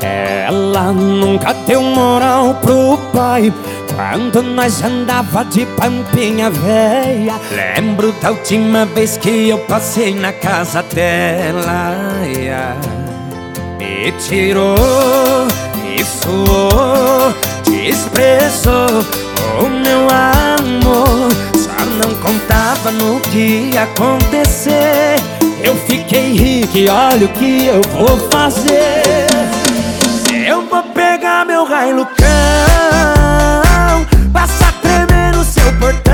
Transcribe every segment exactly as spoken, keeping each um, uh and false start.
Ela nunca deu moral pro pai quando nós andava de pampinha véia. Lembro da última vez que eu passei na casa dela. Me tirou, me suou, desprezou o meu amor. Só não contava no que ia acontecer. Eu fiquei rico e olha o que eu vou fazer. Eu vou pegar meu Hilux, passar tremer no seu portão.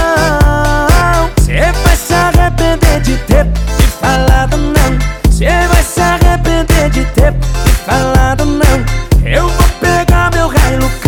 Cê vai se arrepender de ter me falado não. Cê vai se arrepender de ter me falado não. Eu vou pegar meu Hilux,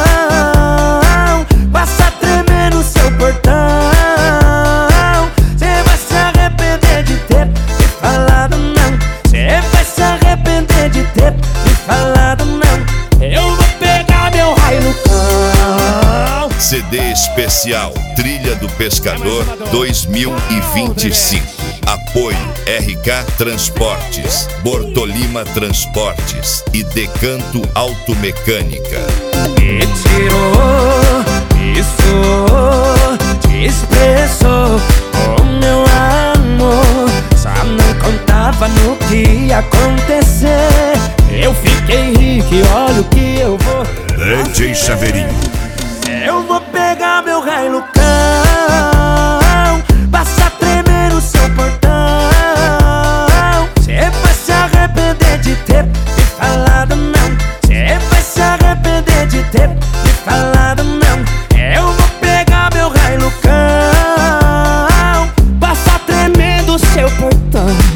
passar tremer no seu portão. Cê vai se arrepender de ter me falado não. Cê vai se arrepender de ter me falado não. Eu vou pegar meu Hilux. C D especial Trilha do Pescador dois mil e vinte e cinco. Apoio R K Transportes, Bortolima Transportes e Decanto Automecânica. Me tirou, me suou, desprezou o meu amor. Só não contava no que ia acontecer. Eu fiquei rico e olha o que eu vou D J Chaveirinho. Eu vou pegar meu Hilux, passar tremer no seu portão. Cê vai se arrepender de ter me falado não. Cê vai se arrepender de ter me falado não. Eu vou pegar meu Hilux, passar tremer no seu portão.